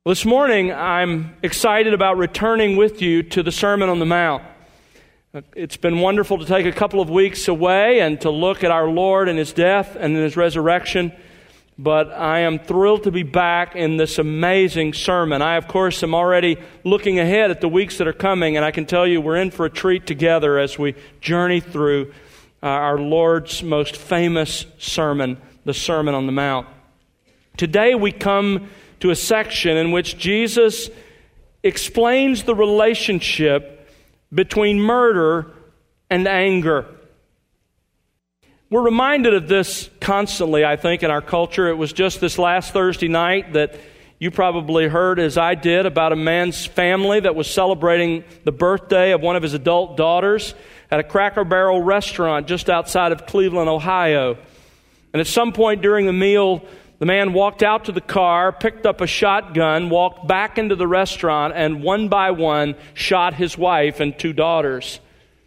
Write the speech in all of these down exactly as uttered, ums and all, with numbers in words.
Well, this morning, I'm excited about returning with you to the Sermon on the Mount. It's been wonderful to take a couple of weeks away and to look at our Lord and His death and His resurrection, but I am thrilled to be back in this amazing sermon. I, of course, am already looking ahead at the weeks that are coming, and I can tell you we're in for a treat together as we journey through uh, our Lord's most famous sermon, the Sermon on the Mount. Today we come to a section in which Jesus explains the relationship between murder and anger. We're reminded of this constantly, I think, in our culture. It was just this last Thursday night that you probably heard, as I did, about a man's family that was celebrating the birthday of one of his adult daughters at a Cracker Barrel restaurant just outside of Cleveland, Ohio. And at some point during the meal, the man walked out to the car, picked up a shotgun, walked back into the restaurant, and one by one shot his wife and two daughters.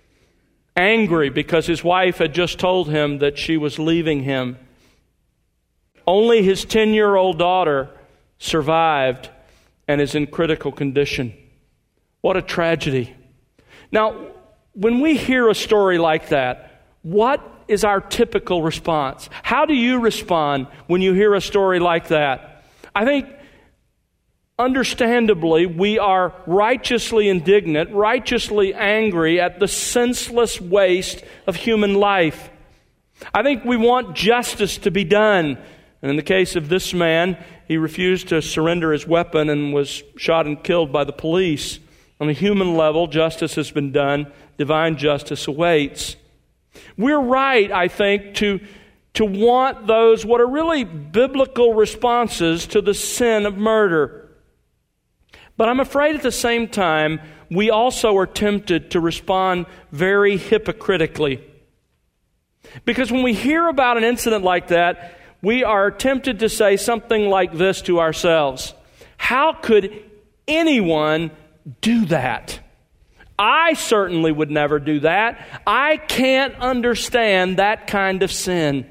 Angry because his wife had just told him that she was leaving him. Only his ten-year-old daughter survived and is in critical condition. What a tragedy. Now, when we hear a story like that, what is our typical response? How do you respond when you hear a story like that? I think, understandably, we are righteously indignant, righteously angry at the senseless waste of human life. I think we want justice to be done. And in the case of this man, he refused to surrender his weapon and was shot and killed by the police. On a human level, justice has been done. Divine justice awaits. We're right, I think, to, to want those, what are really biblical responses to the sin of murder. But I'm afraid at the same time, we also are tempted to respond very hypocritically. Because when we hear about an incident like that, we are tempted to say something like this to ourselves: how could anyone do that? I certainly would never do that. I can't understand that kind of sin.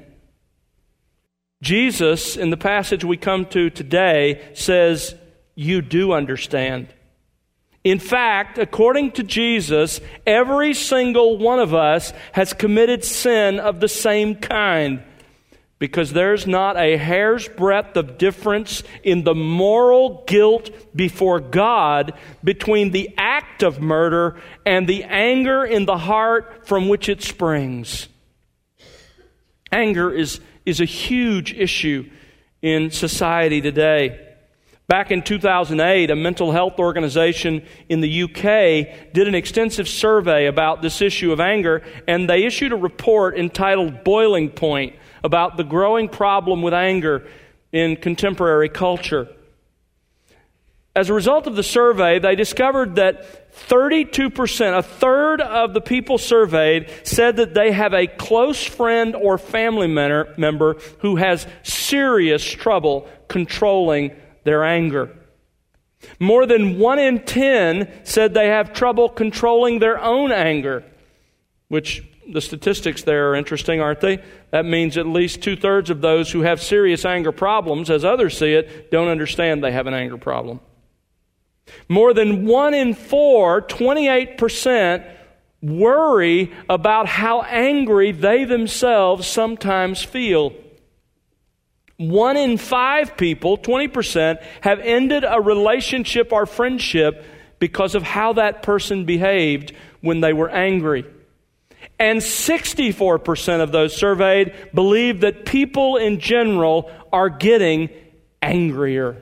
Jesus, in the passage we come to today, says, you do understand. In fact, according to Jesus, every single one of us has committed sin of the same kind, because there's not a hair's breadth of difference in the moral guilt before God between the act of murder and the anger in the heart from which it springs. Anger is, is a huge issue in society today. Back in two thousand eight, a mental health organization in the U K did an extensive survey about this issue of anger, and they issued a report entitled Boiling Point about the growing problem with anger in contemporary culture. As a result of the survey, they discovered that thirty-two percent, a third of the people surveyed, said that they have a close friend or family member who has serious trouble controlling their anger. More than one in ten said they have trouble controlling their own anger, which the statistics there are interesting, aren't they? That means at least two-thirds of those who have serious anger problems, as others see it, don't understand they have an anger problem. More than one in four, twenty-eight percent, worry about how angry they themselves sometimes feel. One in five people, twenty percent, have ended a relationship or friendship because of how that person behaved when they were angry. And sixty-four percent of those surveyed believe that people in general are getting angrier.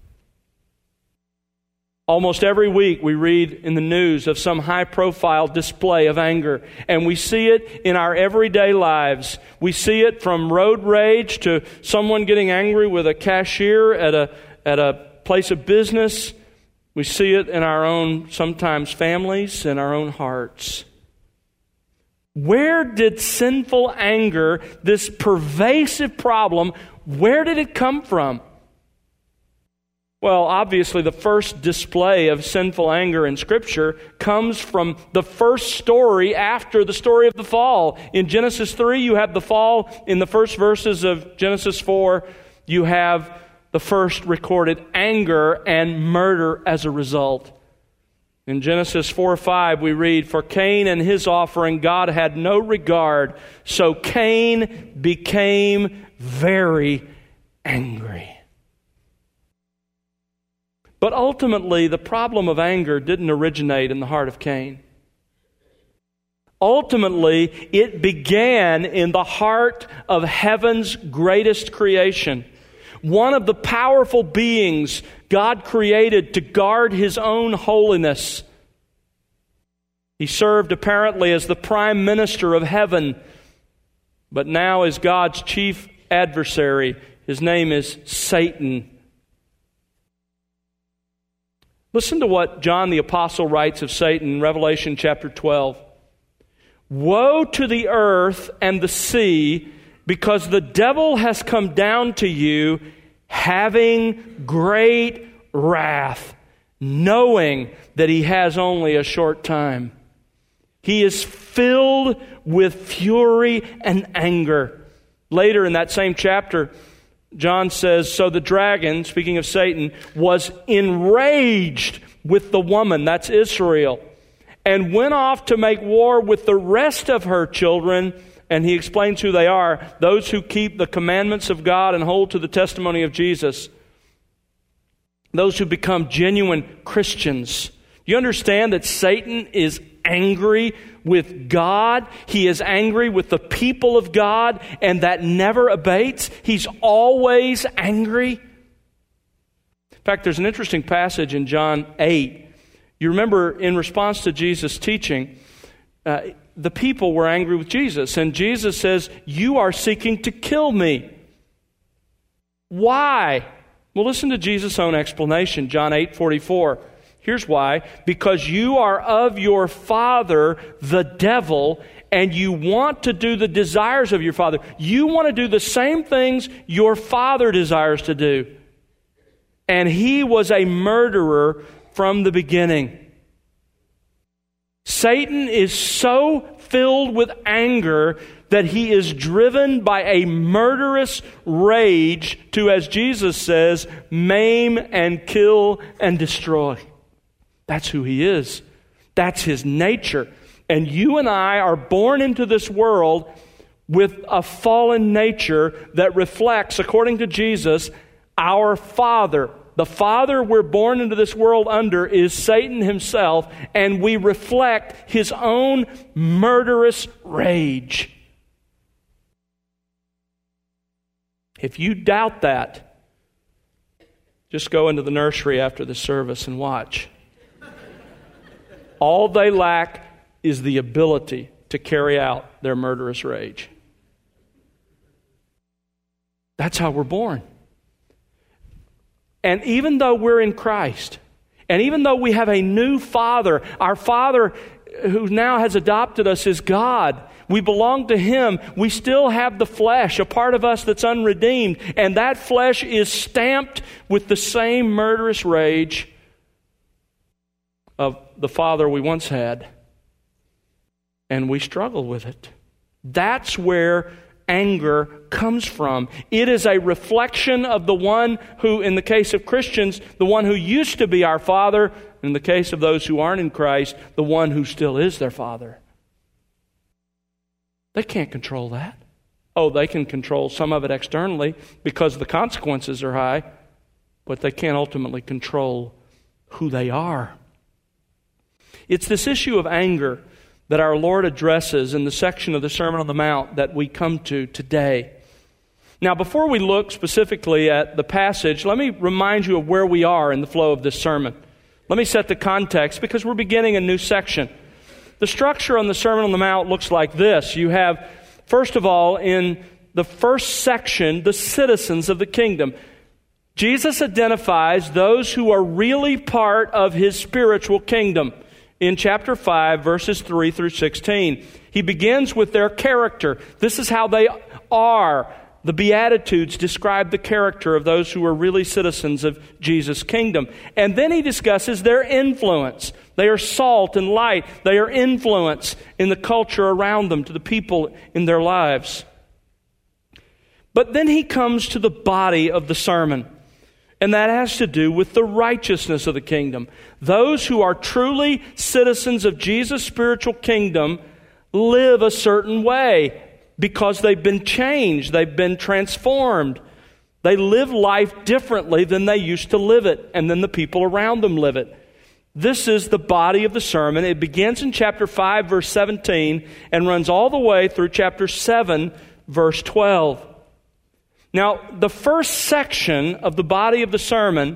Almost every week we read in the news of some high-profile display of anger, and we see it in our everyday lives. We see it from road rage to someone getting angry with a cashier at a at a place of business. We see it in our own, sometimes families, in our own hearts. Where did sinful anger, this pervasive problem, where did it come from? Well, obviously, the first display of sinful anger in Scripture comes from the first story after the story of the fall. In Genesis three, you have the fall. In the first verses of Genesis four, you have the first recorded anger and murder as a result. In Genesis four five we read, "For Cain and his offering God had no regard, so Cain became very angry." But ultimately, the problem of anger didn't originate in the heart of Cain. Ultimately, it began in the heart of heaven's greatest creation. One of the powerful beings God created to guard His own holiness. He served apparently as the prime minister of heaven, but now is God's chief adversary. His name is Satan. Listen to what John the Apostle writes of Satan in Revelation chapter twelve. "Woe to the earth and the sea, because the devil has come down to you, having great wrath, knowing that he has only a short time. He is filled with fury and anger." Later in that same chapter, John says, "So the dragon," speaking of Satan, "was enraged with the woman," that's Israel, "and went off to make war with the rest of her children." And he explains who they are: those who keep the commandments of God and hold to the testimony of Jesus. Those who become genuine Christians. You understand that Satan is angry with God. He is angry with the people of God, and that never abates. He's always angry. In fact, there's an interesting passage in John eight. You remember, in response to Jesus' teaching, uh, the people were angry with Jesus, and Jesus says, "You are seeking to kill me." Why? Well, listen to Jesus' own explanation, John eight forty-four. Here's why: "Because you are of your father, the devil, and you want to do the desires of your father." You want to do the same things your father desires to do. "And he was a murderer from the beginning." Satan is so filled with anger that he is driven by a murderous rage to, as Jesus says, maim and kill and destroy. That's who he is. That's his nature. And you and I are born into this world with a fallen nature that reflects, according to Jesus, our father. The father we're born into this world under is Satan himself, and we reflect his own murderous rage. If you doubt that, just go into the nursery after the service and watch. All they lack is the ability to carry out their murderous rage. That's how we're born. And even though we're in Christ, and even though we have a new Father, our Father who now has adopted us is God, we belong to Him, we still have the flesh, a part of us that's unredeemed, and that flesh is stamped with the same murderous rage of the Father we once had, and we struggle with it. That's where anger comes from. It is a reflection of the one who, in the case of Christians, the one who used to be our Father, in the case of those who aren't in Christ, the one who still is their Father. They can't control that. Oh, they can control some of it externally because the consequences are high, but they can't ultimately control who they are. It's this issue of anger that our Lord addresses in the section of the Sermon on the Mount that we come to today. Now, before we look specifically at the passage, let me remind you of where we are in the flow of this sermon. Let me set the context because we're beginning a new section. The structure on the Sermon on the Mount looks like this. You have, first of all, in the first section, the citizens of the kingdom. Jesus identifies those who are really part of His spiritual kingdom. In chapter five, verses three through sixteen. He begins with their character. This is how they are. The Beatitudes describe the character of those who are really citizens of Jesus' kingdom. And then he discusses their influence. They are salt and light. They are influence in the culture around them, to the people in their lives. But then he comes to the body of the sermon. And that has to do with the righteousness of the kingdom. Those who are truly citizens of Jesus' spiritual kingdom live a certain way because they've been changed, they've been transformed. They live life differently than they used to live it, and then the people around them live it. This is the body of the sermon. It begins in chapter five, verse seventeen, and runs all the way through chapter seven, verse twelve. Now, the first section of the body of the sermon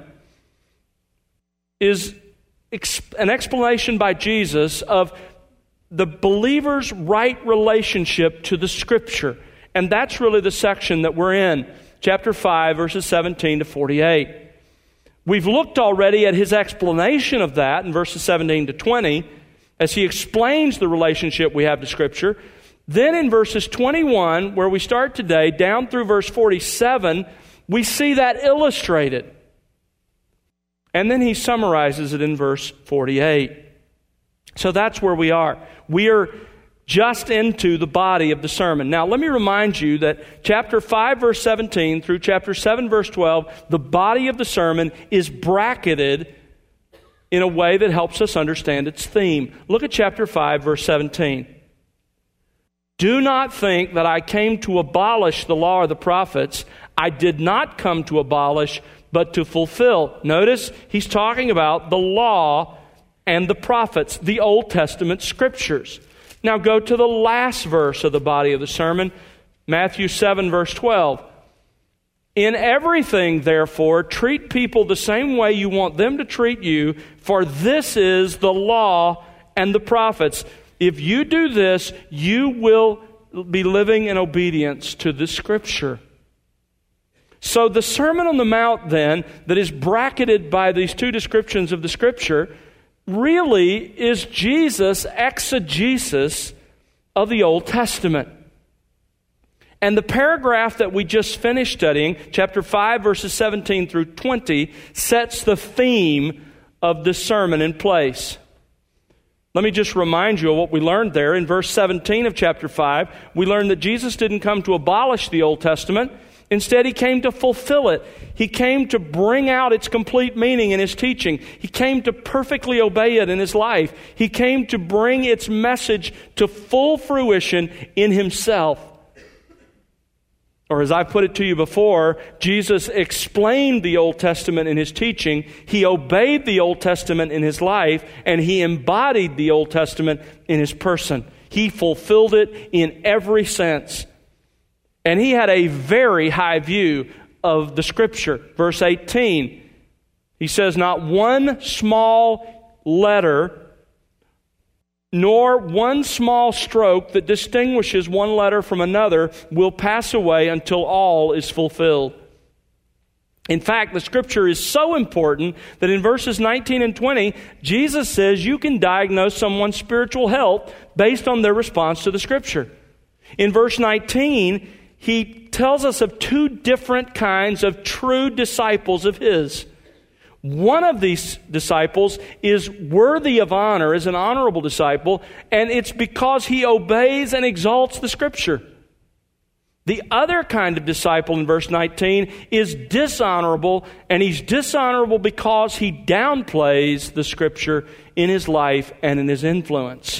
is an explanation by Jesus of the believer's right relationship to the Scripture. And that's really the section that we're in, chapter five, verses seventeen to forty-eight. We've looked already at his explanation of that in verses seventeen to twenty, as he explains the relationship we have to Scripture. Then in verses twenty-one, where we start today, down through verse forty-seven, we see that illustrated. And then he summarizes it in verse forty-eight. So that's where we are. We are just into the body of the sermon. Now, let me remind you that chapter five, verse seventeen through chapter seven, verse twelve, the body of the sermon is bracketed in a way that helps us understand its theme. Look at chapter five, verse seventeen. Do not think that I came to abolish the law or the prophets. I did not come to abolish, but to fulfill. Notice, he's talking about the law and the prophets, the Old Testament scriptures. Now go to the last verse of the body of the sermon, Matthew seven, verse twelve. In everything, therefore, treat people the same way you want them to treat you, for this is the law and the prophets. If you do this, you will be living in obedience to the Scripture. So the Sermon on the Mount, then, that is bracketed by these two descriptions of the Scripture, really is Jesus' exegesis of the Old Testament. And the paragraph that we just finished studying, chapter five, verses seventeen through twenty, sets the theme of this sermon in place. Let me just remind you of what we learned there. In verse seventeen of chapter five, we learned that Jesus didn't come to abolish the Old Testament. Instead, he came to fulfill it. He came to bring out its complete meaning in his teaching. He came to perfectly obey it in his life. He came to bring its message to full fruition in himself. Or as I put it to you before, Jesus explained the Old Testament in his teaching, he obeyed the Old Testament in his life, and he embodied the Old Testament in his person. He fulfilled it in every sense. And he had a very high view of the Scripture. Verse eighteen, he says, not one small letter nor one small stroke that distinguishes one letter from another will pass away until all is fulfilled. In fact, the Scripture is so important that in verses nineteen and twenty, Jesus says you can diagnose someone's spiritual health based on their response to the Scripture. In verse nineteen, he tells us of two different kinds of true disciples of his. One of these disciples is worthy of honor, is an honorable disciple, and it's because he obeys and exalts the Scripture. The other kind of disciple in verse nineteen is dishonorable, and he's dishonorable because he downplays the Scripture in his life and in his influence.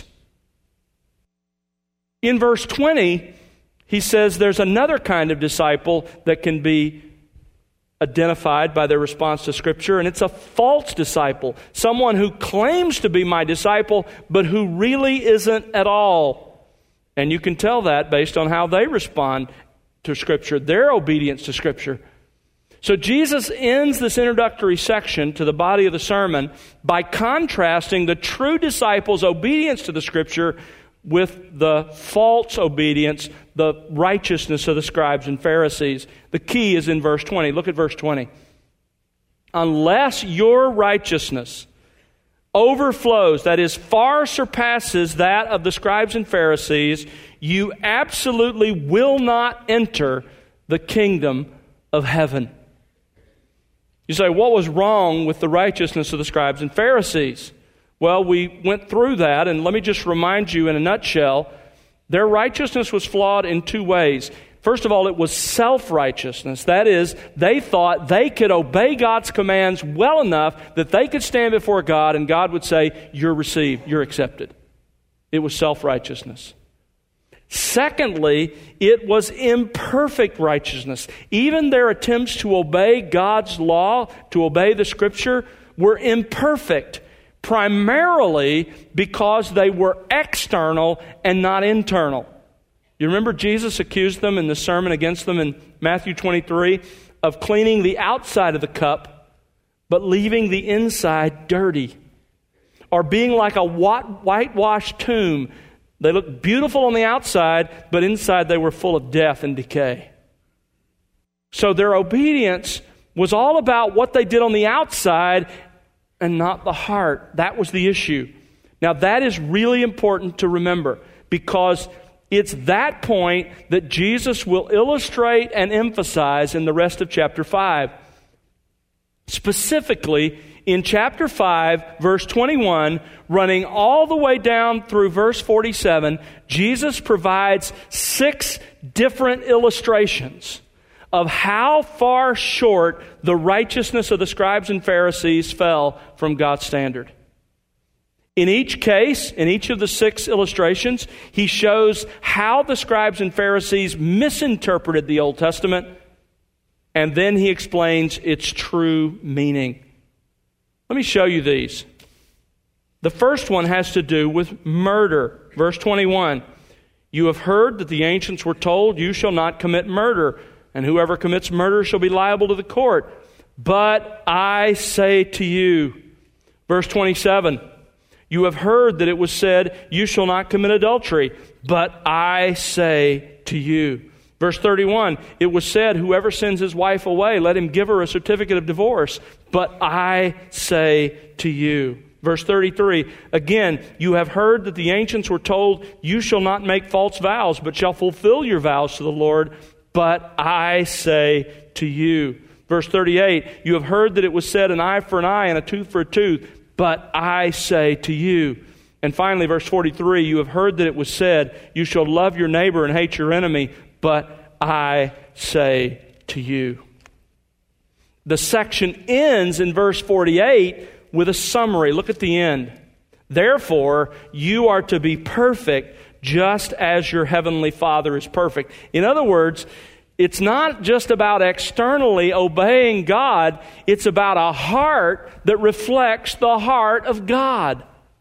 In verse twenty, he says there's another kind of disciple that can be identified by their response to Scripture, and it's a false disciple, someone who claims to be my disciple, but who really isn't at all. And you can tell that based on how they respond to Scripture, their obedience to Scripture. So Jesus ends this introductory section to the body of the sermon by contrasting the true disciples' obedience to the Scripture with the false obedience, the righteousness of the scribes and Pharisees. The key is in verse twenty. Look at verse twenty. Unless your righteousness overflows, that is, far surpasses that of the scribes and Pharisees, you absolutely will not enter the kingdom of heaven. You say, what was wrong with the righteousness of the scribes and Pharisees? Well, we went through that, and let me just remind you in a nutshell, their righteousness was flawed in two ways. First of all, it was self-righteousness. That is, they thought they could obey God's commands well enough that they could stand before God and God would say, you're received, you're accepted. It was self-righteousness. Secondly, it was imperfect righteousness. Even their attempts to obey God's law, to obey the Scripture, were imperfect, primarily because they were external and not internal. You remember Jesus accused them in the sermon against them in Matthew twenty-three of cleaning the outside of the cup, but leaving the inside dirty. Or being like a whitewashed tomb. They looked beautiful on the outside, but inside they were full of death and decay. So their obedience was all about what they did on the outside and not the heart. That was the issue. Now that is really important to remember, because it's that point that Jesus will illustrate and emphasize in the rest of chapter five. Specifically, in chapter five, verse twenty-one, running all the way down through verse forty-seven, Jesus provides six different illustrations of how far short the righteousness of the scribes and Pharisees fell from God's standard. In each case, in each of the six illustrations, he shows how the scribes and Pharisees misinterpreted the Old Testament, and then he explains its true meaning. Let me show you these. The first one has to do with murder. Verse twenty-one, you have heard that the ancients were told, you shall not commit murder, and whoever commits murder shall be liable to the court. But I say to you, verse twenty-seven, you have heard that it was said, you shall not commit adultery. But I say to you. Verse thirty-one, it was said, whoever sends his wife away, let him give her a certificate of divorce. But I say to you. Verse thirty-three, again, you have heard that the ancients were told, you shall not make false vows, but shall fulfill your vows to the Lord. But I say to you. Verse thirty-eight, you have heard that it was said, an eye for an eye and a tooth for a tooth. But I say to you. And finally, verse forty-three, you have heard that it was said, you shall love your neighbor and hate your enemy. But I say to you. The section ends in verse forty-eight with a summary. Look at the end. Therefore, you are to be perfect just as your heavenly Father is perfect. In other words, it's not just about externally obeying God. It's about a heart that reflects the heart of God.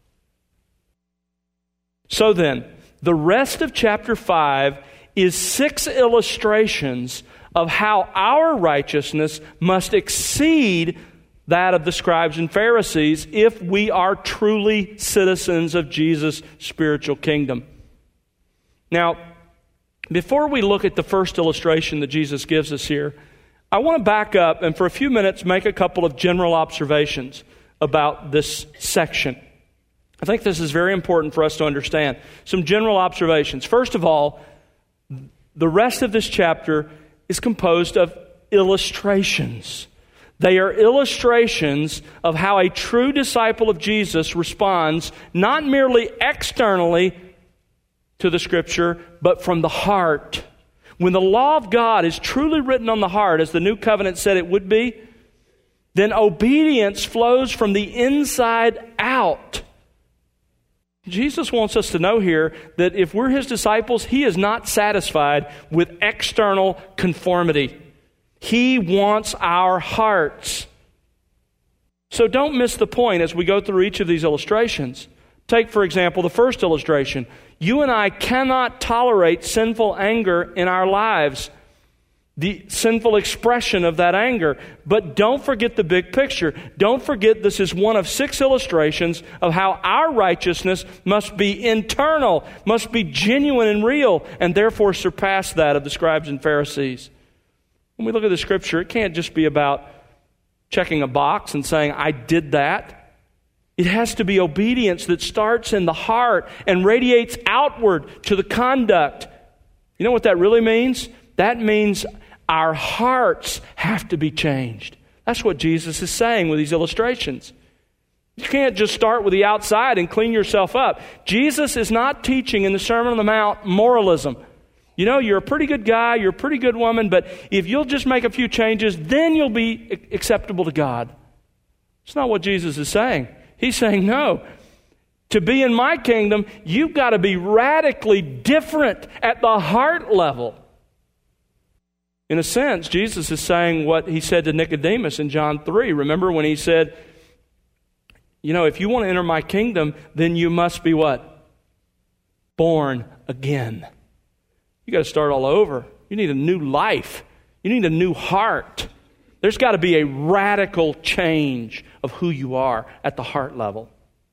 So then, the rest of chapter five is six illustrations of how our righteousness must exceed that of the scribes and Pharisees if we are truly citizens of Jesus' spiritual kingdom. Now, before we look at the first illustration that Jesus gives us here, I want to back up and for a few minutes make a couple of general observations about this section. I think this is very important for us to understand. Some general observations. First of all, the rest of this chapter is composed of illustrations. They are illustrations of how a true disciple of Jesus responds not merely externally to the Scripture, but from the heart. When the law of God is truly written on the heart, as the New Covenant said it would be, then obedience flows from the inside out. Jesus wants us to know here that if we're His disciples, He is not satisfied with external conformity. He wants our hearts. So don't miss the point as we go through each of these illustrations. Take, for example, the first illustration. You and I cannot tolerate sinful anger in our lives, the sinful expression of that anger. But don't forget the big picture. Don't forget this is one of six illustrations of how our righteousness must be internal, must be genuine and real, and therefore surpass that of the scribes and Pharisees. When we look at the Scripture, it can't just be about checking a box and saying, I did that. It has to be obedience that starts in the heart and radiates outward to the conduct. You know what that really means? That means our hearts have to be changed. That's what Jesus is saying with these illustrations. You can't just start with the outside and clean yourself up. Jesus is not teaching in the Sermon on the Mount moralism. You know, you're a pretty good guy, you're a pretty good woman, but if you'll just make a few changes, then you'll be acceptable to God. It's not what Jesus is saying. He's saying, no. To be in my kingdom, you've got to be radically different at the heart level. In a sense, Jesus is saying what he said to Nicodemus in John three. Remember when he said, you know, if you want to enter my kingdom, then you must be what? Born again. You got to start all over. You need a new life. You need a new heart. There's got to be a radical change of who you are at the heart level.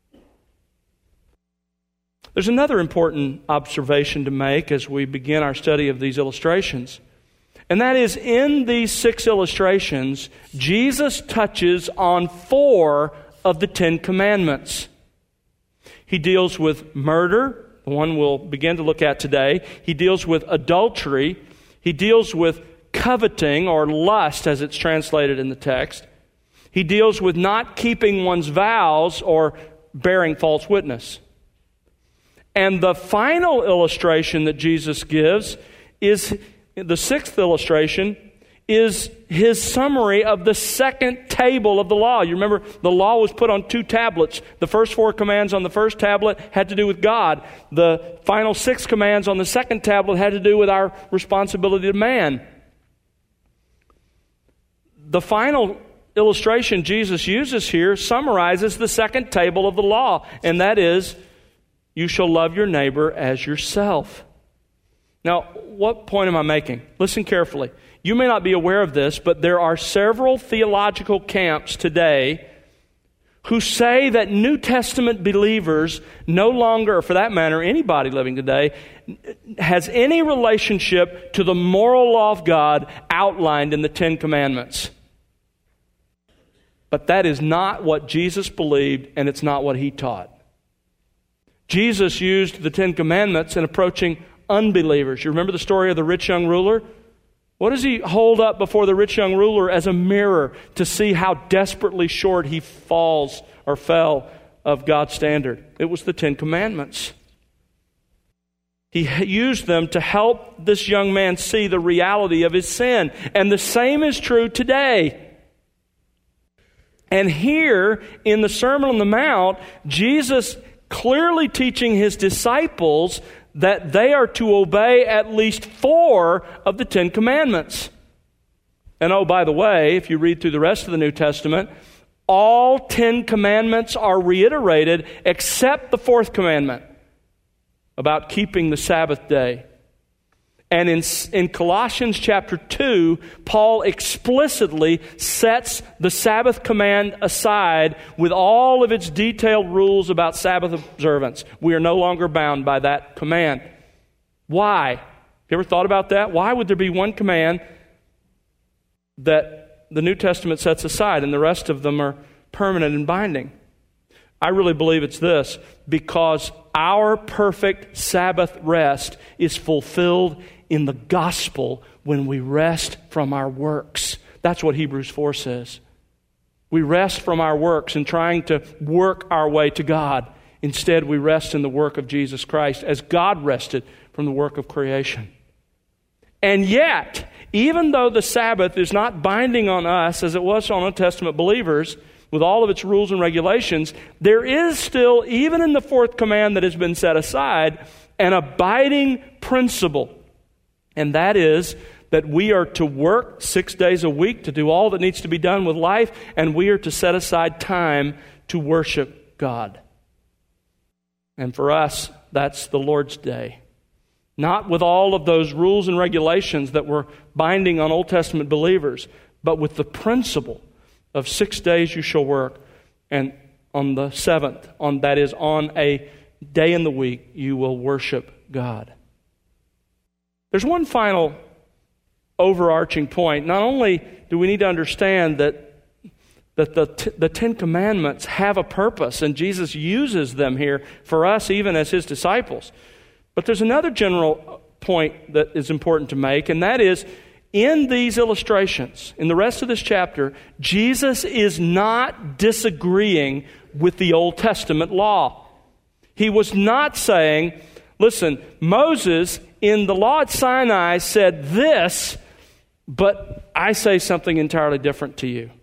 There's another important observation to make as we begin our study of these illustrations. And that is, in these six illustrations, Jesus touches on four of the Ten Commandments. He deals with murder, the one we'll begin to look at today. He deals with adultery. He deals with coveting, or lust as it's translated in the text. He deals with not keeping one's vows or bearing false witness. And the final illustration that Jesus gives is, the sixth illustration, is his summary of the second table of the law. You remember, the law was put on two tablets. The first four commands on the first tablet had to do with God. The final six commands on the second tablet had to do with our responsibility to man. The final illustration Jesus uses here summarizes the second table of the law, and that is, you shall love your neighbor as yourself. Now, what point am I making? Listen carefully. You may not be aware of this, but there are several theological camps today who say that New Testament believers no longer, or for that matter, anybody living today, has any relationship to the moral law of God outlined in the Ten Commandments. But that is not what Jesus believed, and it's not what he taught. Jesus used the Ten Commandments in approaching unbelievers. You remember the story of the rich young ruler? What does he hold up before the rich young ruler as a mirror to see how desperately short he falls or fell of God's standard? It was the Ten Commandments. He used them to help this young man see the reality of his sin. And the same is true today. And here in the Sermon on the Mount, Jesus clearly teaching his disciples that they are to obey at least four of the Ten Commandments. And oh, by the way, if you read through the rest of the New Testament, all Ten Commandments are reiterated except the fourth commandment about keeping the Sabbath day. And in, in Colossians chapter two, Paul explicitly sets the Sabbath command aside with all of its detailed rules about Sabbath observance. We are no longer bound by that command. Why? Have you ever thought about that? Why would there be one command that the New Testament sets aside and the rest of them are permanent and binding? I really believe it's this: because our perfect Sabbath rest is fulfilled in the gospel when we rest from our works. That's what Hebrews four says. We rest from our works and trying to work our way to God. Instead, we rest in the work of Jesus Christ as God rested from the work of creation. And yet, even though the Sabbath is not binding on us as it was on Old Testament believers, with all of its rules and regulations, there is still, even in the fourth command that has been set aside, an abiding principle. And that is that we are to work six days a week to do all that needs to be done with life, and we are to set aside time to worship God. And for us, that's the Lord's Day. Not with all of those rules and regulations that were binding on Old Testament believers, but with the principle of six days you shall work, and on the seventh, on that is on a day in the week, you will worship God. There's one final overarching point. Not only do we need to understand that, that the, t- the Ten Commandments have a purpose, and Jesus uses them here for us even as His disciples, but there's another general point that is important to make, and that is, in these illustrations, in the rest of this chapter, Jesus is not disagreeing with the Old Testament law. He was not saying, listen, Moses in the law at Sinai said this, but I say something entirely different to you.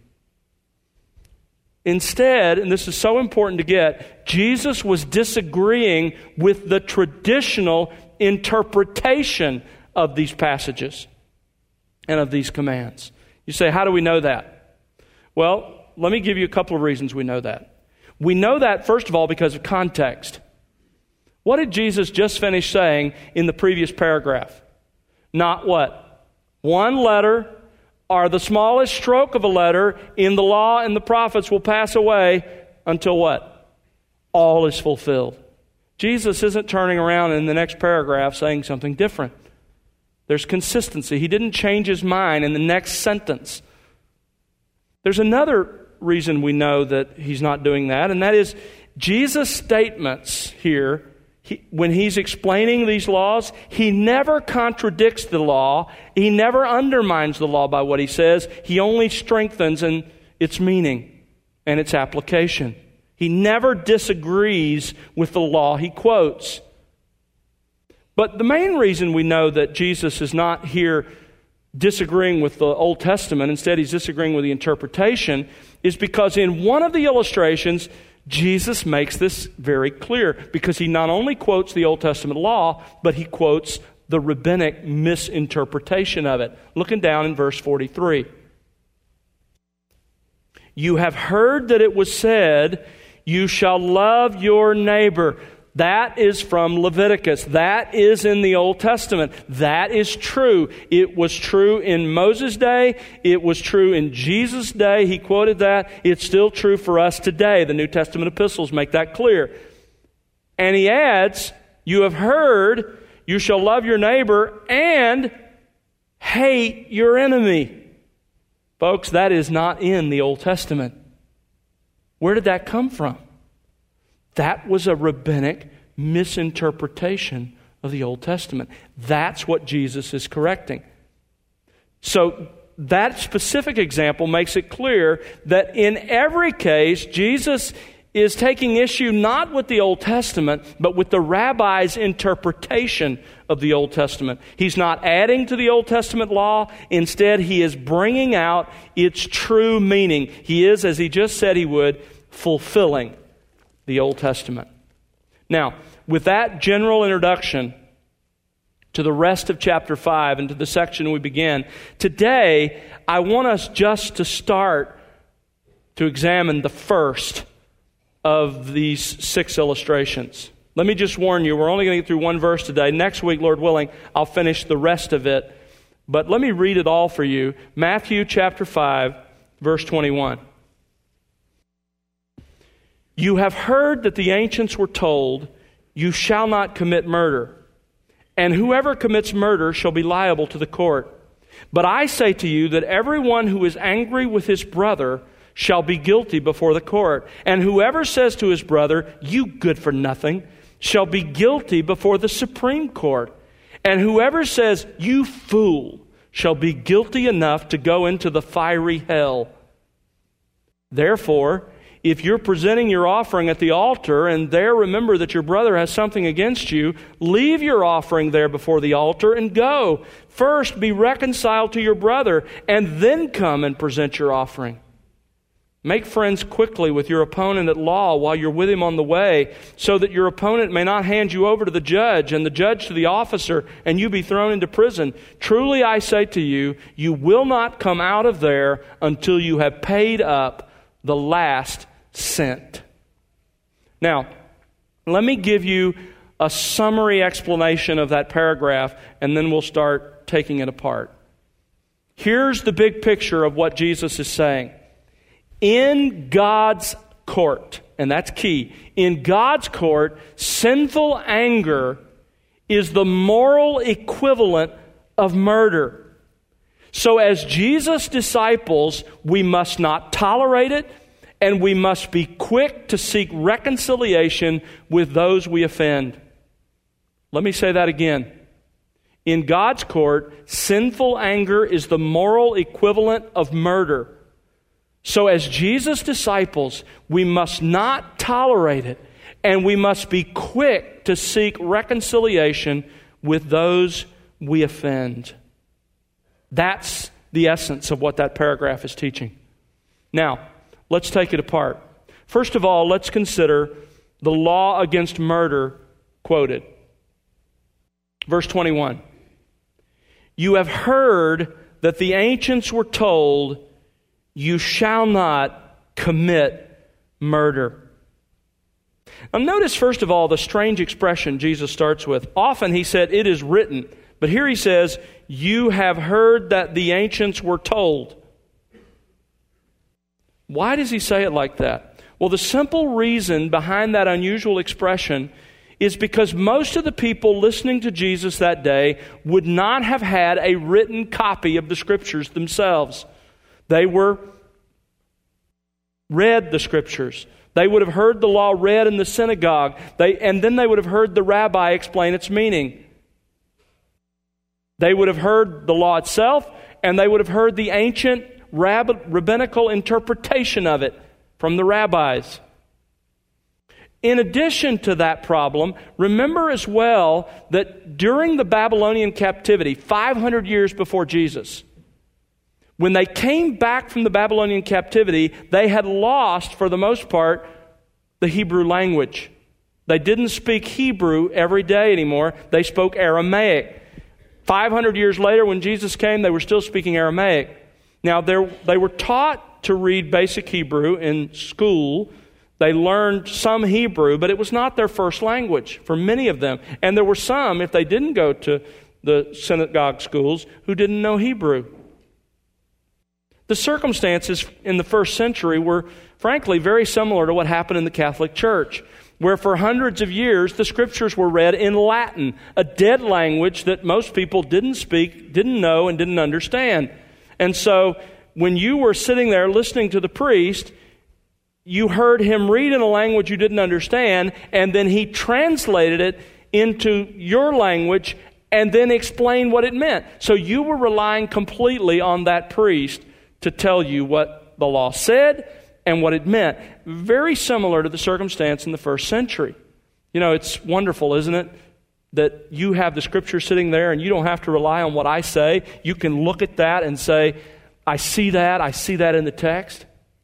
Instead, and this is so important to get, Jesus was disagreeing with the traditional interpretation of these passages and of these commands. You say, how do we know that? Well, let me give you a couple of reasons we know that. We know that, first of all, because of context. What did Jesus just finish saying in the previous paragraph? Not what? One letter or the smallest stroke of a letter in the law and the prophets will pass away until what? All is fulfilled. Jesus isn't turning around in the next paragraph saying something different. There's consistency. He didn't change his mind in the next sentence. There's another reason we know that he's not doing that, and that is Jesus' statements here, he, when he's explaining these laws, he never contradicts the law. He never undermines the law by what he says. He only strengthens in its meaning and its application. He never disagrees with the law he quotes. But the main reason we know that Jesus is not here disagreeing with the Old Testament, instead he's disagreeing with the interpretation, is because in one of the illustrations, Jesus makes this very clear, because he not only quotes the Old Testament law, but he quotes the rabbinic misinterpretation of it. Looking down in verse forty-three. You have heard that it was said, you shall love your neighbor. That is from Leviticus. That is in the Old Testament. That is true. It was true in Moses' day. It was true in Jesus' day. He quoted that. It's still true for us today. The New Testament epistles make that clear. And he adds, you have heard, you shall love your neighbor and hate your enemy. Folks, that is not in the Old Testament. Where did that come from? That was a rabbinic misinterpretation of the Old Testament. That's what Jesus is correcting. So that specific example makes it clear that in every case, Jesus is taking issue not with the Old Testament, but with the rabbi's interpretation of the Old Testament. He's not adding to the Old Testament law. Instead, he is bringing out its true meaning. He is, as he just said he would, fulfilling the Old Testament. Now, with that general introduction to the rest of chapter five and to the section we begin, today I want us just to start to examine the first of these six illustrations. Let me just warn you, we're only going to get through one verse today. Next week, Lord willing, I'll finish the rest of it. But let me read it all for you. Matthew chapter five, verse twenty-one. You have heard that the ancients were told, you shall not commit murder, and whoever commits murder shall be liable to the court. But I say to you that everyone who is angry with his brother shall be guilty before the court. And whoever says to his brother, you good for nothing, shall be guilty before the Supreme Court. And whoever says, you fool, shall be guilty enough to go into the fiery hell. Therefore, if you're presenting your offering at the altar and there remember that your brother has something against you, leave your offering there before the altar and go. First be reconciled to your brother and then come and present your offering. Make friends quickly with your opponent at law while you're with him on the way, so that your opponent may not hand you over to the judge and the judge to the officer and you be thrown into prison. Truly I say to you, you will not come out of there until you have paid up the last cent. Now, let me give you a summary explanation of that paragraph, and then we'll start taking it apart. Here's the big picture of what Jesus is saying. In God's court, and that's key, in God's court, sinful anger is the moral equivalent of murder. So as Jesus' disciples, we must not tolerate it, and we must be quick to seek reconciliation with those we offend. Let me say that again. In God's court, sinful anger is the moral equivalent of murder. So as Jesus' disciples, we must not tolerate it, and we must be quick to seek reconciliation with those we offend. That's the essence of what that paragraph is teaching. Now, let's take it apart. First of all, let's consider the law against murder quoted. Verse twenty-one. You have heard that the ancients were told, you shall not commit murder. Now notice, first of all, the strange expression Jesus starts with. Often he said, it is written. But here he says, you have heard that the ancients were told. Why does he say it like that? Well, the simple reason behind that unusual expression is because most of the people listening to Jesus that day would not have had a written copy of the Scriptures themselves. They were read the Scriptures. They would have heard the law read in the synagogue, they, and then they would have heard the rabbi explain its meaning. They would have heard the law itself, and they would have heard the ancient rab- rabbinical interpretation of it from the rabbis. In addition to that problem, remember as well that during the Babylonian captivity, five hundred years before Jesus, when they came back from the Babylonian captivity, they had lost, for the most part, the Hebrew language. They didn't speak Hebrew every day anymore. They spoke Aramaic. five hundred years later, when Jesus came, they were still speaking Aramaic. Now, they were taught to read basic Hebrew in school. They learned some Hebrew, but it was not their first language for many of them. And there were some, if they didn't go to the synagogue schools, who didn't know Hebrew. The circumstances in the first century were, frankly, very similar to what happened in the Catholic Church, where for hundreds of years the Scriptures were read in Latin, a dead language that most people didn't speak, didn't know, and didn't understand. And so when you were sitting there listening to the priest, you heard him read in a language you didn't understand, and then he translated it into your language and then explained what it meant. So you were relying completely on that priest to tell you what the law said and what it meant. Very similar to the circumstance in the first century. You know, it's wonderful, isn't it, that you have the Scripture sitting there and you don't have to rely on what I say. You can look at that and say, I see that, I see that in the text.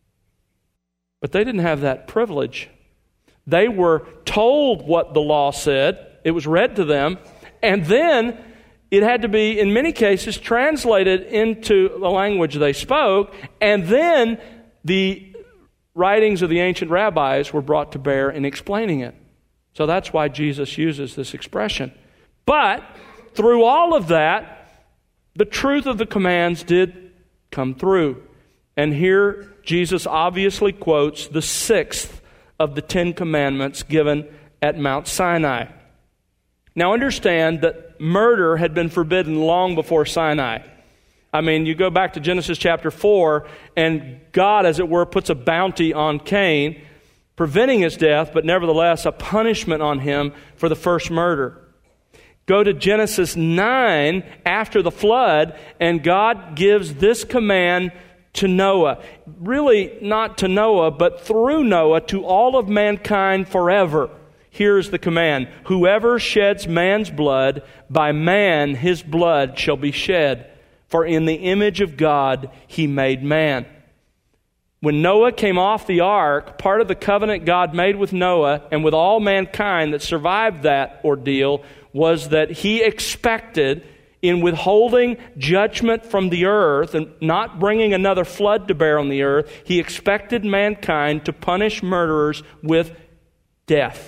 But they didn't have that privilege. They were told what the law said. It was read to them. And then it had to be, in many cases, translated into the language they spoke. And then the writings of the ancient rabbis were brought to bear in explaining it. So that's why Jesus uses this expression. But through all of that, the truth of the commands did come through. And here Jesus obviously quotes the sixth of the Ten Commandments given at Mount Sinai. Now understand that murder had been forbidden long before Sinai. I mean, you go back to Genesis chapter four, and God, as it were, puts a bounty on Cain, preventing his death, but nevertheless a punishment on him for the first murder. Go to Genesis nine after the flood, and God gives this command to Noah. Really not to Noah, but through Noah to all of mankind forever. Here's the command. Whoever sheds man's blood, by man his blood shall be shed. For in the image of God he made man. When Noah came off the ark, part of the covenant God made with Noah and with all mankind that survived that ordeal was that he expected, in withholding judgment from the earth and not bringing another flood to bear on the earth, he expected mankind to punish murderers with death.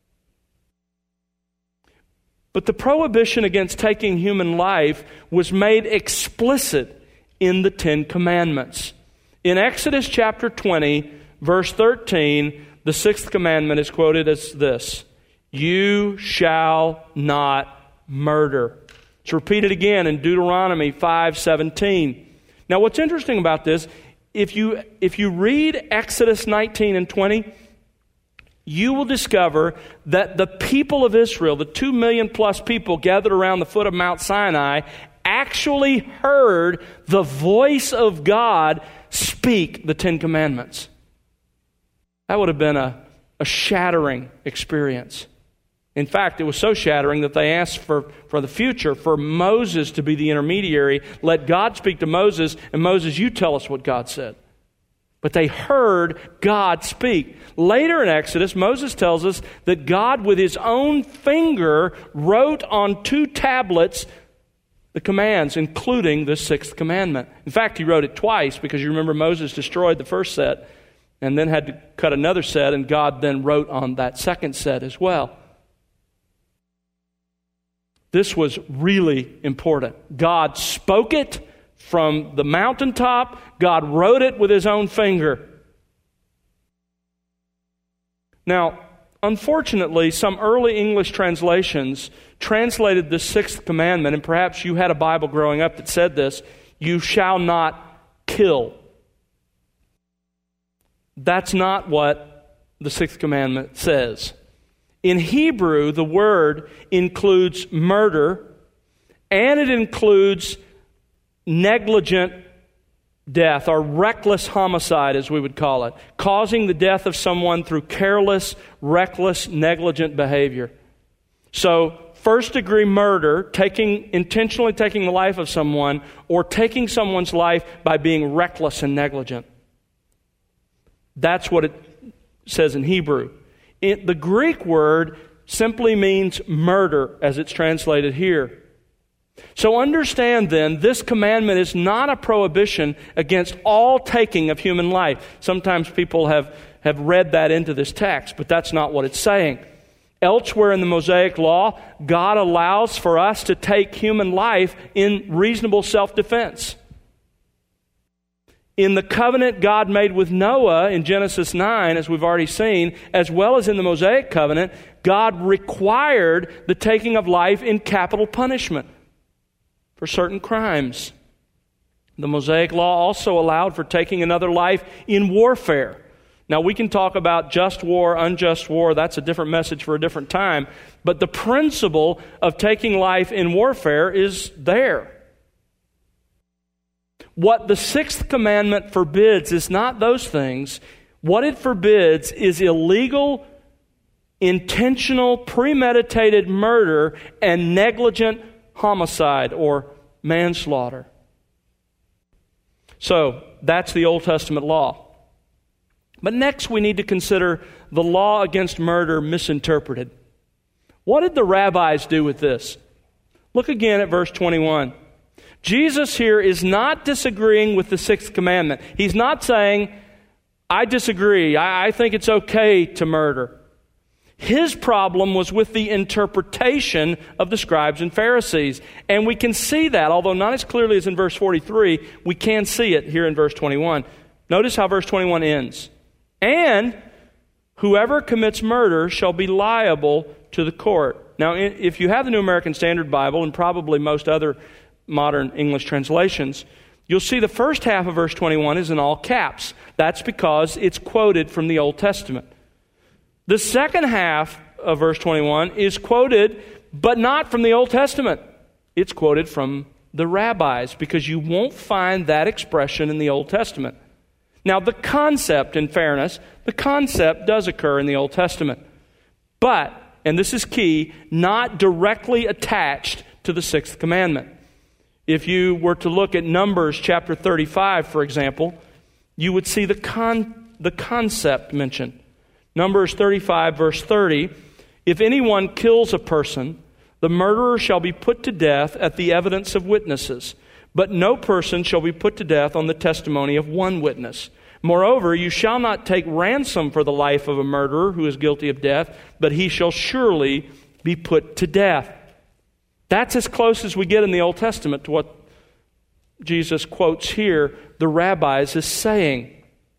But the prohibition against taking human life was made explicit in the Ten Commandments. In Exodus chapter twenty, verse thirteen, the sixth commandment is quoted as this: "You shall not murder." It's repeated again in Deuteronomy five seventeen. Now what's interesting about this, if you if you read Exodus nineteen and twenty, you will discover that the people of Israel, the two million plus people gathered around the foot of Mount Sinai, actually heard the voice of God speak the Ten Commandments. That would have been a, a shattering experience In fact, it was so shattering that they asked for, for the future for Moses to be the intermediary. Let God speak to Moses, and Moses, you tell us what God said. But they heard God speak. Later in Exodus, Moses tells us that God with his own finger wrote on two tablets the commands, including the sixth commandment. In fact, he wrote it twice because you remember Moses destroyed the first set and then had to cut another set, and God then wrote on that second set as well. This was really important. God spoke it from the mountaintop. God wrote it with his own finger. Now, unfortunately, some early English translations translated the sixth commandment, and perhaps you had a Bible growing up that said this, you shall not kill. That's not what the sixth commandment says. In Hebrew, the word includes murder, and it includes negligent death, or reckless homicide, as we would call it, causing the death of someone through careless, reckless, negligent behavior. So, first-degree murder, taking intentionally taking the life of someone, or taking someone's life by being reckless and negligent. That's what it says in Hebrew. It, the Greek word simply means murder, as it's translated here. So understand then, this commandment is not a prohibition against all taking of human life. Sometimes people have, have read that into this text, but that's not what it's saying. Elsewhere in the Mosaic Law, God allows for us to take human life in reasonable self-defense. In the covenant God made with Noah in Genesis nine, as we've already seen, as well as in the Mosaic covenant, God required the taking of life in capital punishment for certain crimes. The Mosaic Law also allowed for taking another life in warfare. Now, we can talk about just war, unjust war. That's a different message for a different time. But the principle of taking life in warfare is there. What the sixth commandment forbids is not those things. What it forbids is illegal, intentional, premeditated murder and negligent homicide or manslaughter. So, that's the Old Testament law. But next we need to consider the law against murder misinterpreted. What did the rabbis do with this? Look again at verse twenty-one. Jesus here is not disagreeing with the sixth commandment. He's not saying, I disagree, I, I think it's okay to murder. His problem was with the interpretation of the scribes and Pharisees. And we can see that, although not as clearly as in verse forty-three, we can see it here in verse twenty-one. Notice how verse twenty-one ends. And whoever commits murder shall be liable to the court. Now, if you have the New American Standard Bible, and probably most other modern English translations, you'll see the first half of verse twenty-one is in all caps. That's because it's quoted from the Old Testament. The second half of verse twenty-one is quoted, but not from the Old Testament. It's quoted from the rabbis, because you won't find that expression in the Old Testament. Now, the concept, in fairness, the concept does occur in the Old Testament. But, and this is key, not directly attached to the sixth commandment. If you were to look at Numbers chapter thirty-five, for example, you would see the con- the concept mentioned. Numbers thirty-five, verse thirty, if anyone kills a person, the murderer shall be put to death at the evidence of witnesses, but no person shall be put to death on the testimony of one witness. Moreover, you shall not take ransom for the life of a murderer who is guilty of death, but he shall surely be put to death. That's as close as we get in the Old Testament to what Jesus quotes here the rabbis is saying.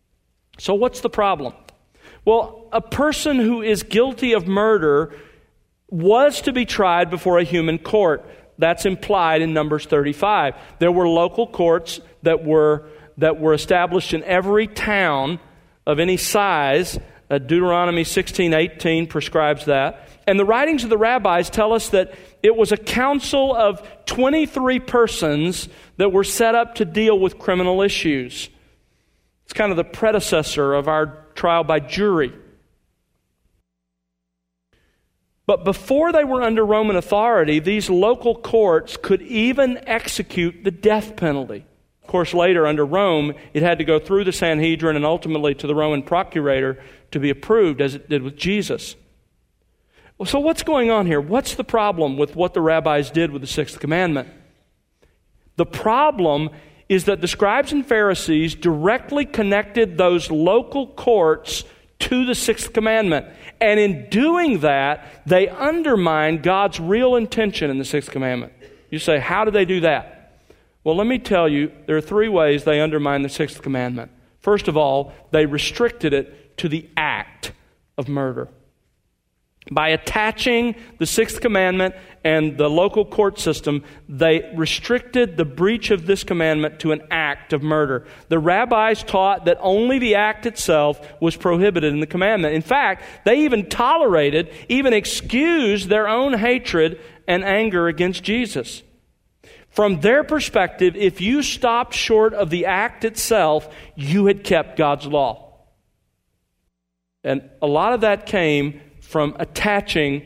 So what's the problem? Well, a person who is guilty of murder was to be tried before a human court. That's implied in Numbers thirty-five. There were local courts that were that were established in every town of any size. Uh, Deuteronomy sixteen eighteen prescribes that. And the writings of the rabbis tell us that it was a council of twenty-three persons that were set up to deal with criminal issues. It's kind of the predecessor of our trial by jury. But before they were under Roman authority, these local courts could even execute the death penalty. Of course, later under Rome, it had to go through the Sanhedrin and ultimately to the Roman procurator to be approved, as it did with Jesus. Well, so what's going on here? What's the problem with what the rabbis did with the Sixth Commandment? The problem is that the scribes and Pharisees directly connected those local courts to the Sixth Commandment. And in doing that, they undermined God's real intention in the Sixth Commandment. You say, how do they do that? Well, let me tell you, there are three ways they undermined the Sixth Commandment. First of all, they restricted it to the act of murder. By attaching the Sixth Commandment and the local court system, they restricted the breach of this commandment to an act of murder. The rabbis taught that only the act itself was prohibited in the commandment. In fact, they even tolerated, even excused their own hatred and anger against Jesus. From their perspective, if you stopped short of the act itself, you had kept God's law. And a lot of that came from attaching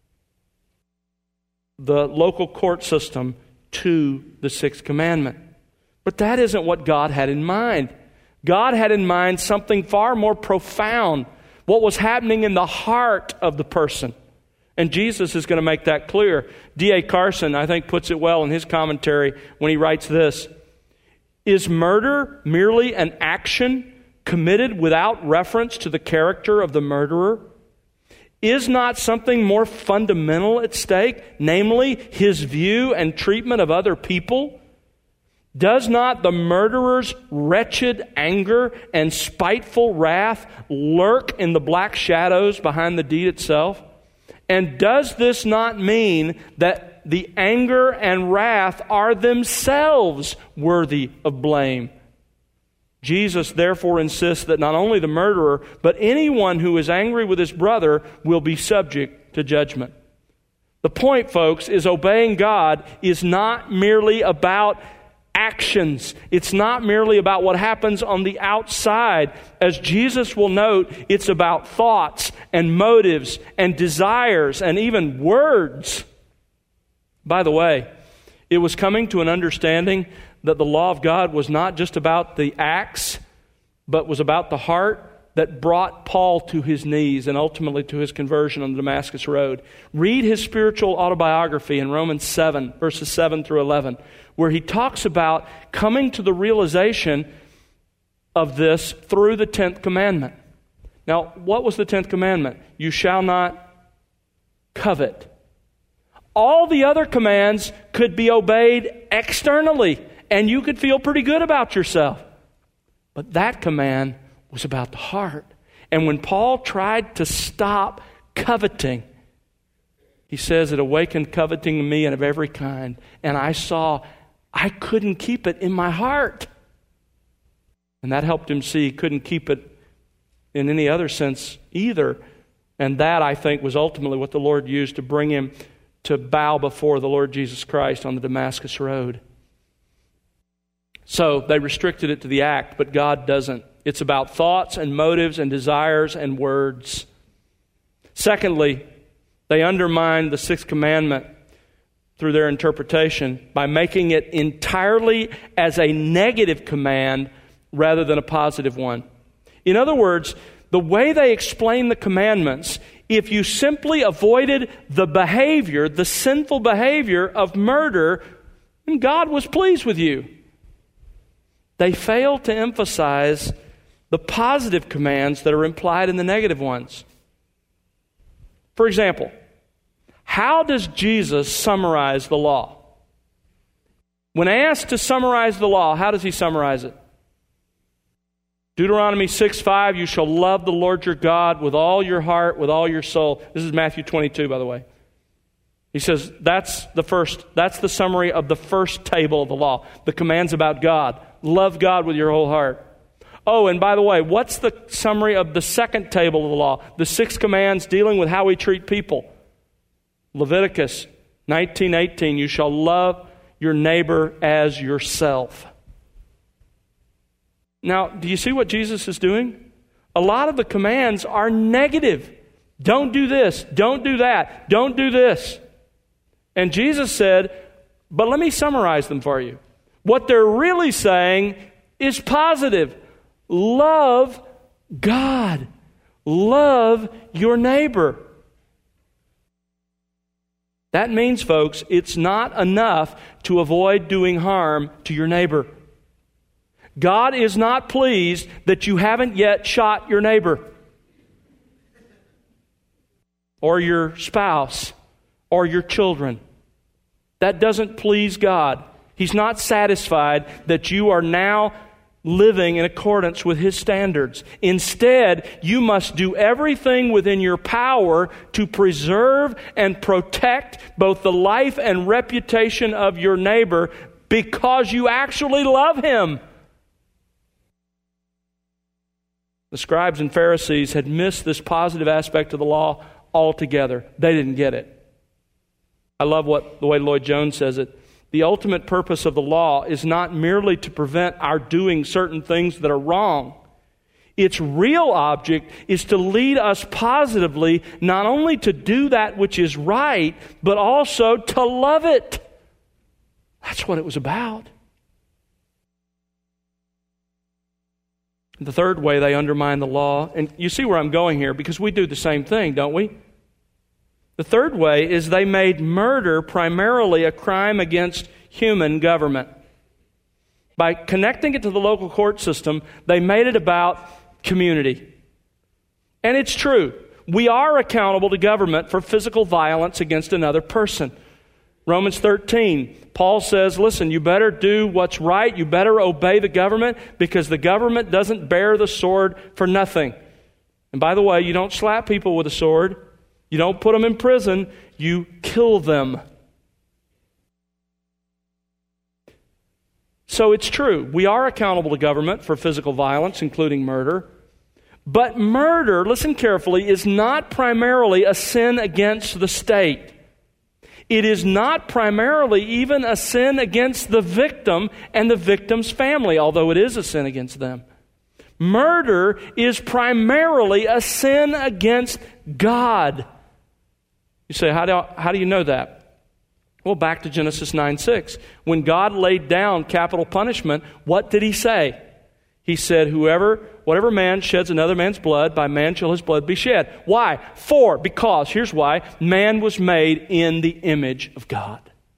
the local court system to the Sixth Commandment. But that isn't what God had in mind. God had in mind something far more profound, what was happening in the heart of the person. And Jesus is going to make that clear. D A Carson, I think, puts it well in his commentary when he writes this: is murder merely an action committed without reference to the character of the murderer? Is not something more fundamental at stake, namely his view and treatment of other people? Does not the murderer's wretched anger and spiteful wrath lurk in the black shadows behind the deed itself? And does this not mean that the anger and wrath are themselves worthy of blame? Jesus therefore insists that not only the murderer, but anyone who is angry with his brother will be subject to judgment. The point, folks, is obeying God is not merely about actions. It's not merely about what happens on the outside. As Jesus will note, it's about thoughts and motives and desires and even words. By the way, it was coming to an understanding that the law of God was not just about the acts, but was about the heart that brought Paul to his knees and ultimately to his conversion on the Damascus Road. Read his spiritual autobiography in Romans seven, verses seven through eleven, where he talks about coming to the realization of this through the tenth commandment. Now, what was the tenth commandment? You shall not covet. All the other commands could be obeyed externally, and you could feel pretty good about yourself. But that command was about the heart. And when Paul tried to stop coveting, he says, it awakened coveting in me and of every kind. And I saw I couldn't keep it in my heart. And that helped him see he couldn't keep it in any other sense either. And that, I think, was ultimately what the Lord used to bring him to bow before the Lord Jesus Christ on the Damascus Road. So they restricted it to the act, but God doesn't. It's about thoughts and motives and desires and words. Secondly, they undermined the sixth commandment through their interpretation by making it entirely as a negative command rather than a positive one. In other words, the way they explain the commandments, if you simply avoided the behavior, the sinful behavior of murder, then God was pleased with you. They fail to emphasize the positive commands that are implied in the negative ones. For example, how does Jesus summarize the law? When asked to summarize the law, how does he summarize it? Deuteronomy six five, you shall love the Lord your God with all your heart, with all your soul. This is Matthew twenty-two, by the way. He says that's the first, that's the summary of the first table of the law. The commands about God. Love God with your whole heart. Oh, and by the way, what's the summary of the second table of the law? The six commands dealing with how we treat people. Leviticus nineteen eighteen, you shall love your neighbor as yourself. Now, do you see what Jesus is doing? A lot of the commands are negative. Don't do this. Don't do that. Don't do this. And Jesus said, but let me summarize them for you. What they're really saying is positive. Love God. Love your neighbor. That means, folks, it's not enough to avoid doing harm to your neighbor. God is not pleased that you haven't yet shot your neighbor or your spouse or your children. That doesn't please God. He's not satisfied that you are now living in accordance with His standards. Instead, you must do everything within your power to preserve and protect both the life and reputation of your neighbor because you actually love him. The scribes and Pharisees had missed this positive aspect of the law altogether. They didn't get it. I love what the way Lloyd Jones says it. The ultimate purpose of the law is not merely to prevent our doing certain things that are wrong. Its real object is to lead us positively, not only to do that which is right, but also to love it. That's what it was about. The third way they undermine the law, and you see where I'm going here, because we do the same thing, don't we? The third way is they made murder primarily a crime against human government. By connecting it to the local court system, they made it about community. And it's true. We are accountable to government for physical violence against another person. Romans thirteen, Paul says, listen, you better do what's right. You better obey the government because the government doesn't bear the sword for nothing. And by the way, you don't slap people with a sword. You don't put them in prison, you kill them. So it's true, we are accountable to government for physical violence, including murder. But murder, listen carefully, is not primarily a sin against the state. It is not primarily even a sin against the victim and the victim's family, although it is a sin against them. Murder is primarily a sin against God. You say, how do, how do you know that? Well, back to Genesis nine six. When God laid down capital punishment, what did He say? He said, whoever, whatever man sheds another man's blood, by man shall his blood be shed. Why? For, because, here's why, man was made in the image of God.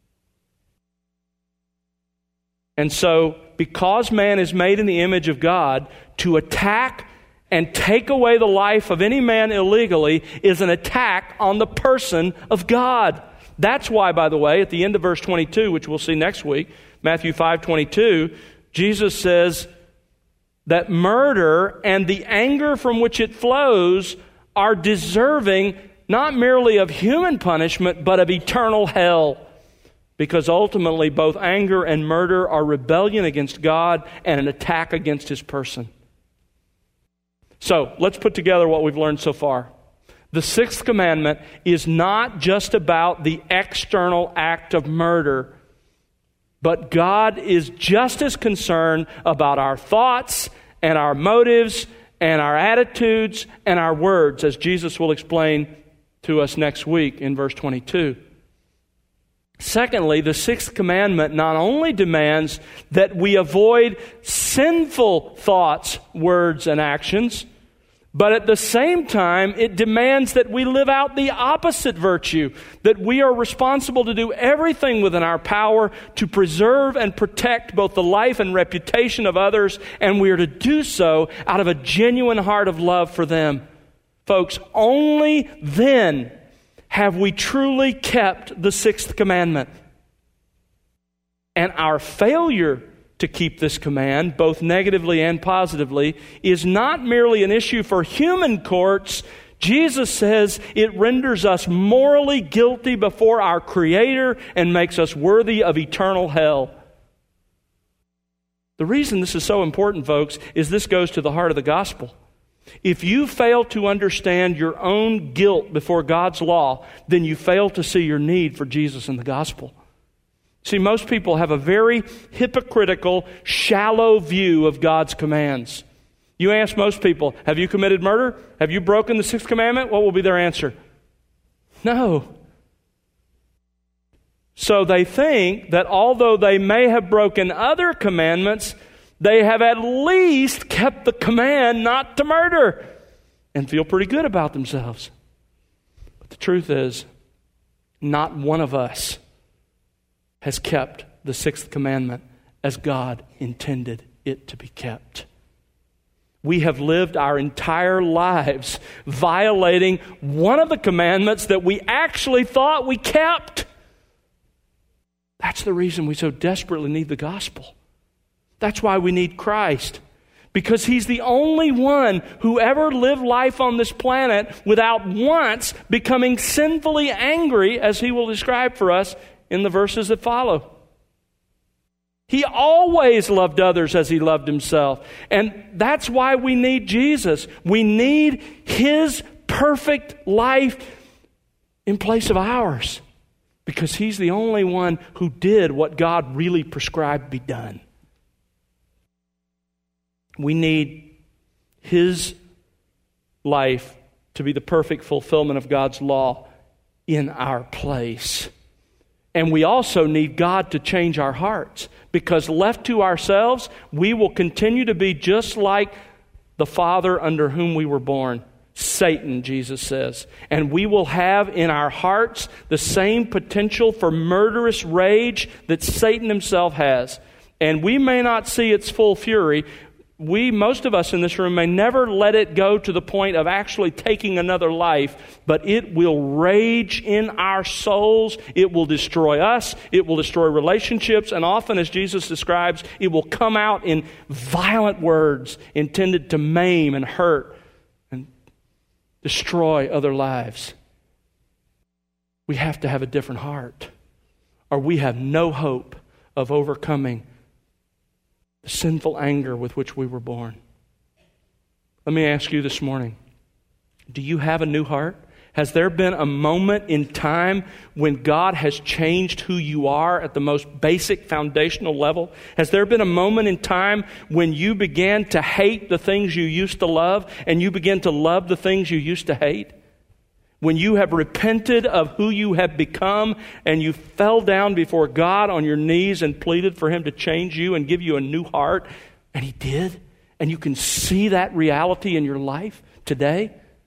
And so, because man is made in the image of God, to attack and take away the life of any man illegally is an attack on the person of God. That's why, by the way, at the end of verse twenty-two, which we'll see next week, Matthew five twenty-two, Jesus says that murder and the anger from which it flows are deserving not merely of human punishment, but of eternal hell. Because ultimately, both anger and murder are rebellion against God and an attack against His person. So, let's put together what we've learned so far. The sixth commandment is not just about the external act of murder, but God is just as concerned about our thoughts and our motives and our attitudes and our words, as Jesus will explain to us next week in verse twenty-two. Secondly, the sixth commandment not only demands that we avoid sinful thoughts, words, and actions, but at the same time, it demands that we live out the opposite virtue, that we are responsible to do everything within our power to preserve and protect both the life and reputation of others, and we are to do so out of a genuine heart of love for them. Folks, only then have we truly kept the sixth commandment. And our failure to keep this command, both negatively and positively, is not merely an issue for human courts. Jesus says it renders us morally guilty before our Creator and makes us worthy of eternal hell. The reason this is so important, folks, is this goes to the heart of the gospel. If you fail to understand your own guilt before God's law, then you fail to see your need for Jesus and the gospel. See, most people have a very hypocritical, shallow view of God's commands. You ask most people, have you committed murder? Have you broken the sixth commandment? What will be their answer? No. So they think that although they may have broken other commandments, they have at least kept the command not to murder and feel pretty good about themselves. But the truth is, not one of us has kept the sixth commandment as God intended it to be kept. We have lived our entire lives violating one of the commandments that we actually thought we kept. That's the reason we so desperately need the gospel. That's why we need Christ. Because He's the only one who ever lived life on this planet without once becoming sinfully angry, as He will describe for us in the verses that follow. He always loved others as He loved Himself. And that's why we need Jesus. We need His perfect life in place of ours. Because He's the only one who did what God really prescribed be done. We need His life to be the perfect fulfillment of God's law in our place. And we also need God to change our hearts, because left to ourselves, we will continue to be just like the father under whom we were born, Satan, Jesus says. And we will have in our hearts the same potential for murderous rage that Satan himself has. And we may not see its full fury. We, most of us in this room, may never let it go to the point of actually taking another life, but it will rage in our souls. It will destroy us. It will destroy relationships. And often, as Jesus describes, it will come out in violent words intended to maim and hurt and destroy other lives. We have to have a different heart, or we have no hope of overcoming the sinful anger with which we were born. Let me ask you this morning, do you have a new heart? Has there been a moment in time when God has changed who you are at the most basic foundational level? Has there been a moment in time when you began to hate the things you used to love and you began to love the things you used to hate? When you have repented of who you have become and you fell down before God on your knees and pleaded for Him to change you and give you a new heart, and He did, and you can see that reality in your life today?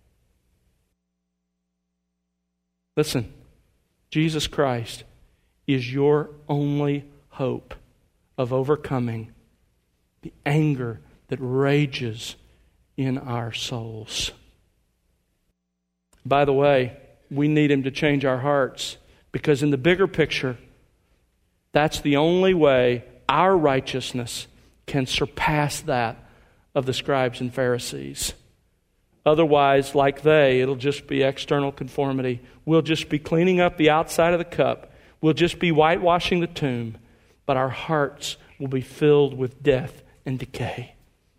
Listen, Jesus Christ is your only hope of overcoming the anger that rages in our souls. By the way, we need Him to change our hearts, because in the bigger picture, that's the only way our righteousness can surpass that of the scribes and Pharisees. Otherwise, like they, it'll just be external conformity. We'll just be cleaning up the outside of the cup. We'll just be whitewashing the tomb. But our hearts will be filled with death and decay.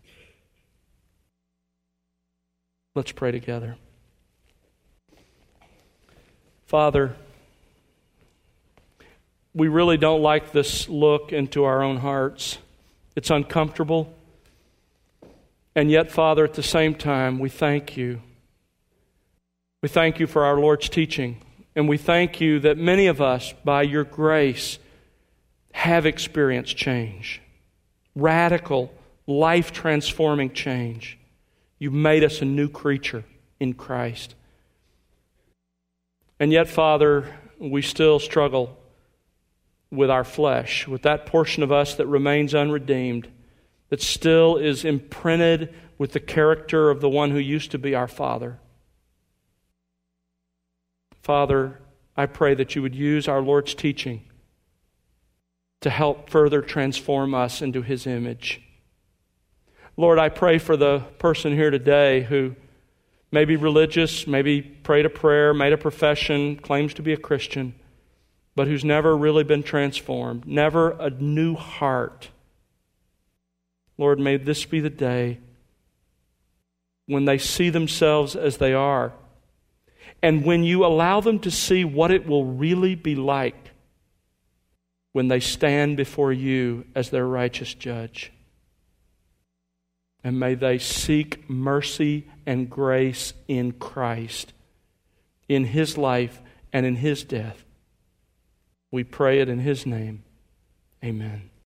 Let's pray together. Father, we really don't like this look into our own hearts. It's uncomfortable. And yet, Father, at the same time, we thank You. We thank You for our Lord's teaching. And we thank You that many of us, by Your grace, have experienced change. Radical, life-transforming change. You've made us a new creature in Christ. And yet, Father, we still struggle with our flesh, with that portion of us that remains unredeemed, that still is imprinted with the character of the one who used to be our Father. Father, I pray that You would use our Lord's teaching to help further transform us into His image. Lord, I pray for the person here today who maybe religious, maybe prayed a prayer, made a profession, claims to be a Christian, but who's never really been transformed, never a new heart. Lord, may this be the day when they see themselves as they are, and when You allow them to see what it will really be like when they stand before You as their righteous judge. And may they seek mercy and grace in Christ, in His life and in His death. We pray it in His name. Amen.